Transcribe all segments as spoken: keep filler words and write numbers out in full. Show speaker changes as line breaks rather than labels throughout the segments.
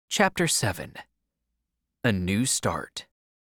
Chapter seven. A New Start.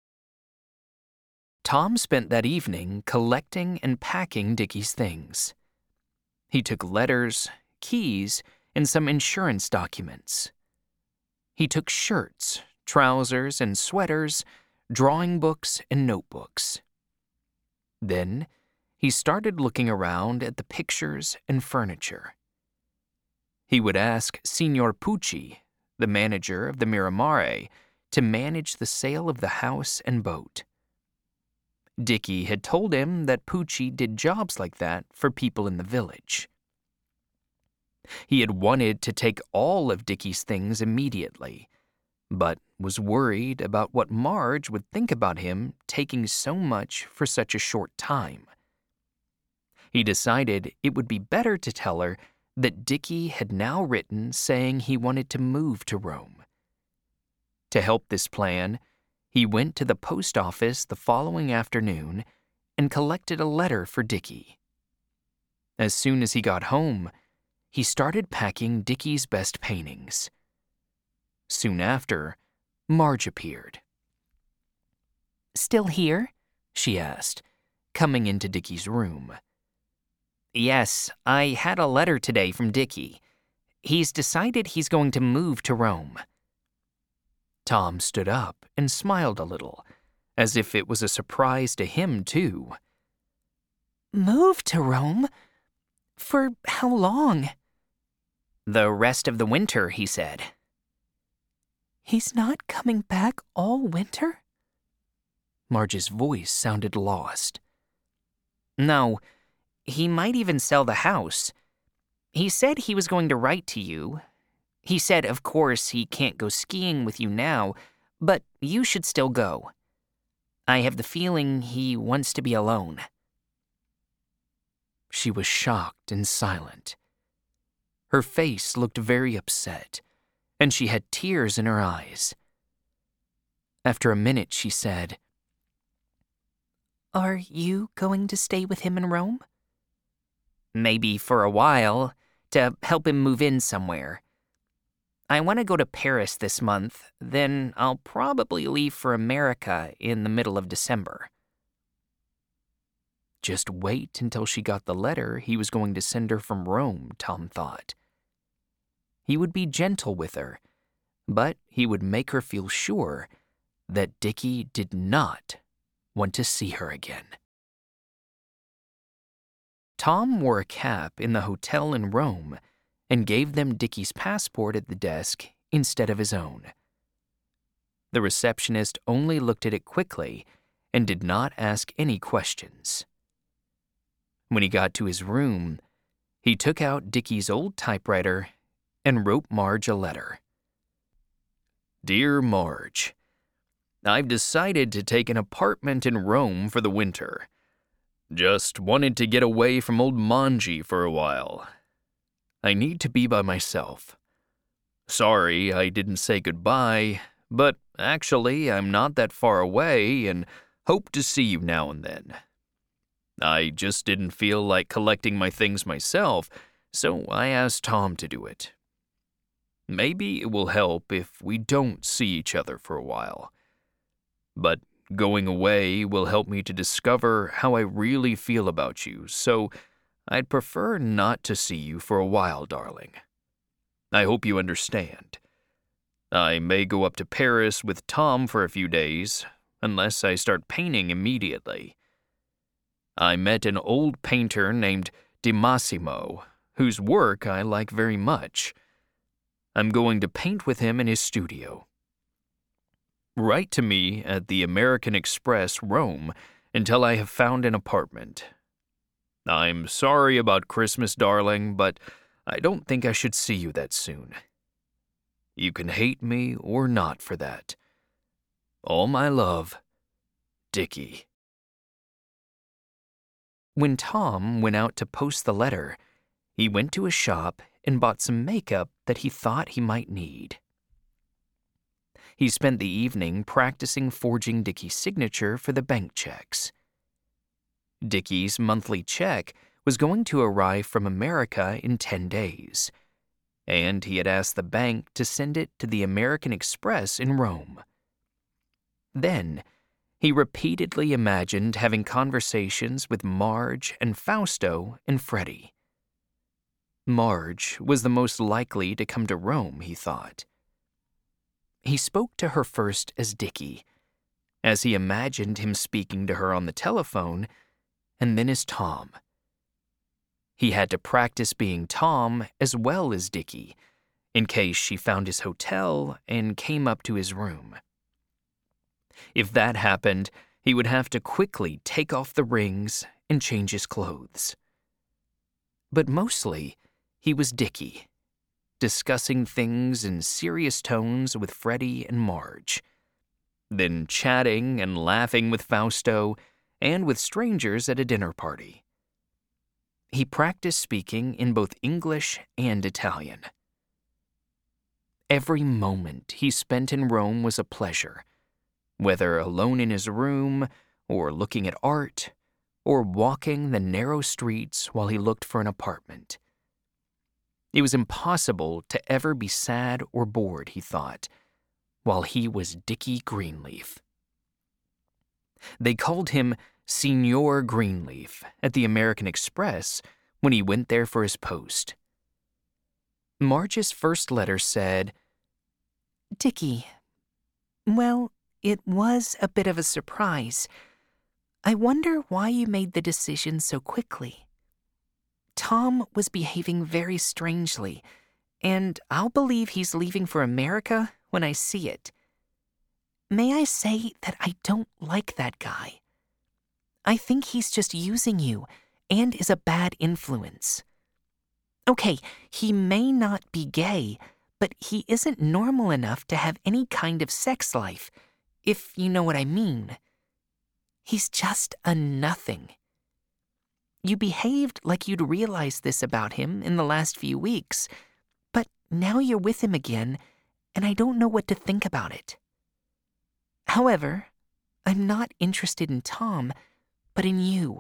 Tom spent that evening collecting and packing Dickie's things. He took letters, keys, and some insurance documents. He took shirts, trousers, and sweaters, drawing books, and notebooks. Then, he started looking around at the pictures and furniture. He would ask Signor Pucci, the manager of the Miramare, to manage the sale of the house and boat. Dickie had told him that Pucci did jobs like that for people in the village. He had wanted to take all of Dickie's things immediately, but was worried about what Marge would think about him taking so much for such a short time. He decided it would be better to tell her that Dickie had now written saying he wanted to move to Rome. To help this plan, he went to the post office the following afternoon and collected a letter for Dickie. As soon as he got home, he started packing Dickie's best paintings. Soon after, Marge appeared. "Still here?" she asked, coming into Dickie's room. "Yes, I had a letter today from Dickie. He's decided he's going to move to Rome." Tom stood up and smiled a little, as if it was a surprise to him, too. "Move to Rome? For how long?" "The rest of the winter," he said. "He's not coming back all winter?" Marge's voice sounded lost. "No. He might even sell the house. He said he was going to write to you. He said, of course, he can't go skiing with you now, but you should still go. I have the feeling he wants to be alone." She was shocked and silent. Her face looked very upset, and she had tears in her eyes. After a minute, she said, "Are you going to stay with him in Rome?" "Maybe for a while, to help him move in somewhere. I want to go to Paris this month, then I'll probably leave for America in the middle of December." Just wait until she got the letter he was going to send her from Rome, Tom thought. He would be gentle with her, but he would make her feel sure that Dickie did not want to see her again. Tom wore a cap in the hotel in Rome and gave them Dickie's passport at the desk instead of his own. The receptionist only looked at it quickly and did not ask any questions. When he got to his room, he took out Dickie's old typewriter and wrote Marge a letter. "Dear Marge, I've decided to take an apartment in Rome for the winter. Just wanted to get away from old Manji for a while. I need to be by myself. Sorry I didn't say goodbye, but actually I'm not that far away and hope to see you now and then. I just didn't feel like collecting my things myself, so I asked Tom to do it. Maybe it will help if we don't see each other for a while. But going away will help me to discover how I really feel about you, so I'd prefer not to see you for a while, darling. I hope you understand. I may go up to Paris with Tom for a few days, unless I start painting immediately. I met an old painter named Di Massimo, whose work I like very much. I'm going to paint with him in his studio. Write to me at the American Express, Rome, until I have found an apartment. I'm sorry about Christmas, darling, but I don't think I should see you that soon. You can hate me or not for that. All my love, Dickie." When Tom went out to post the letter, he went to a shop and bought some makeup that he thought he might need. He spent the evening practicing forging Dickie's signature for the bank checks. Dickie's monthly check was going to arrive from America in ten days, and he had asked the bank to send it to the American Express in Rome. Then, he repeatedly imagined having conversations with Marge and Fausto and Freddie. Marge was the most likely to come to Rome, he thought. He spoke to her first as Dickie, as he imagined him speaking to her on the telephone, and then as Tom. He had to practice being Tom as well as Dickie, in case she found his hotel and came up to his room. If that happened, he would have to quickly take off the rings and change his clothes. But mostly, he was Dickie, discussing things in serious tones with Freddie and Marge, then chatting and laughing with Fausto and with strangers at a dinner party. He practiced speaking in both English and Italian. Every moment he spent in Rome was a pleasure, whether alone in his room, or looking at art, or walking the narrow streets while he looked for an apartment. It was impossible to ever be sad or bored, he thought, while he was Dickie Greenleaf. They called him Signor Greenleaf at the American Express when he went there for his post. Marge's first letter said, "Dickie, well, it was a bit of a surprise. I wonder why you made the decision so quickly. Tom was behaving very strangely, and I'll believe he's leaving for America when I see it. May I say that I don't like that guy? I think he's just using you and is a bad influence. Okay, he may not be gay, but he isn't normal enough to have any kind of sex life, if you know what I mean. He's just a nothing. You behaved like you'd realized this about him in the last few weeks, but now you're with him again, and I don't know what to think about it. However, I'm not interested in Tom, but in you."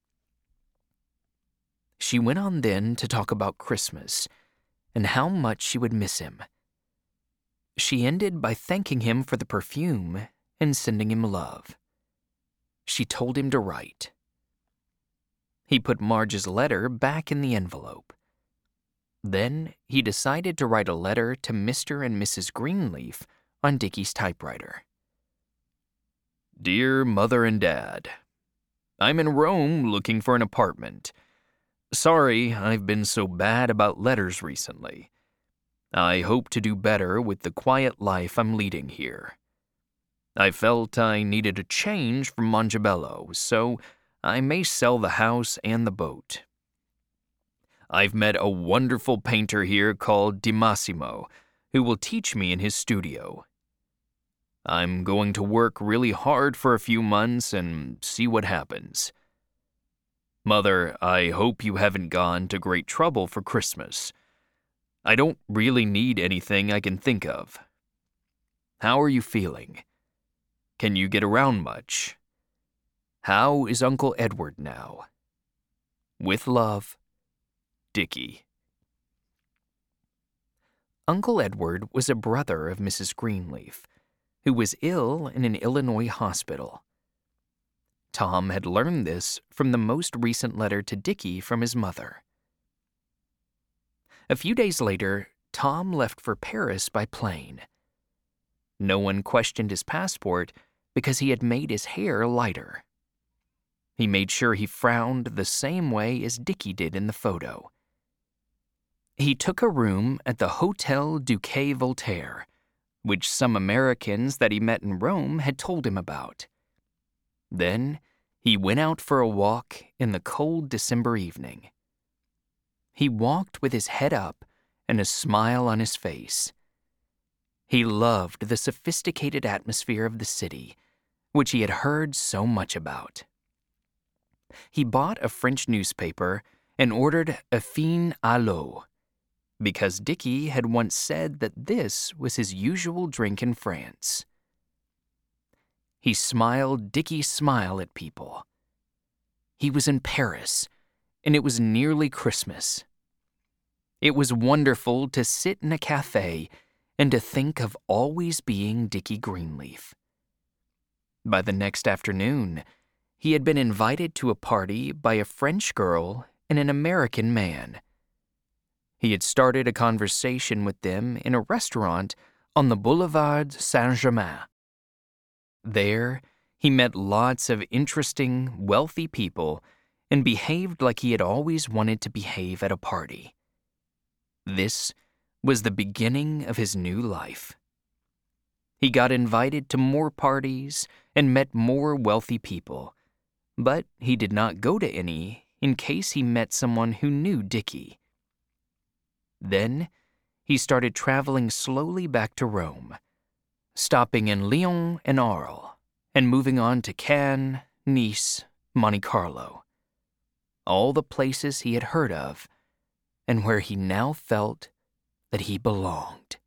She went on then to talk about Christmas and how much she would miss him. She ended by thanking him for the perfume and sending him love. She told him to write. He put Marge's letter back in the envelope. Then he decided to write a letter to Mister and Missus Greenleaf on Dickie's typewriter. "Dear Mother and Dad, I'm in Rome looking for an apartment. Sorry I've been so bad about letters recently. I hope to do better with the quiet life I'm leading here. I felt I needed a change from Montebello, so I may sell the house and the boat. I've met a wonderful painter here called Di Massimo, who will teach me in his studio. I'm going to work really hard for a few months and see what happens. Mother, I hope you haven't gone to great trouble for Christmas. I don't really need anything I can think of. How are you feeling? Can you get around much? How is Uncle Edward now? With love, Dickie." Uncle Edward was a brother of Missus Greenleaf, who was ill in an Illinois hospital. Tom had learned this from the most recent letter to Dickie from his mother. A few days later, Tom left for Paris by plane. No one questioned his passport because he had made his hair lighter. He made sure he frowned the same way as Dickie did in the photo. He took a room at the Hotel du Quai Voltaire, which some Americans that he met in Rome had told him about. Then he went out for a walk in the cold December evening. He walked with his head up and a smile on his face. He loved the sophisticated atmosphere of the city, which he had heard so much about. He bought a French newspaper and ordered a fin à l'eau, because Dickie had once said that this was his usual drink in France. He smiled Dickie's smile at people. He was in Paris, and it was nearly Christmas. It was wonderful to sit in a cafe and to think of always being Dickie Greenleaf. By the next afternoon, he had been invited to a party by a French girl and an American man. He had started a conversation with them in a restaurant on the Boulevard Saint-Germain. There, he met lots of interesting, wealthy people and behaved like he had always wanted to behave at a party. This was the beginning of his new life. He got invited to more parties and met more wealthy people, but he did not go to any in case he met someone who knew Dickie. Then, he started traveling slowly back to Rome, stopping in Lyon and Arles, and moving on to Cannes, Nice, Monte Carlo. All the places he had heard of, and where he now felt that he belonged.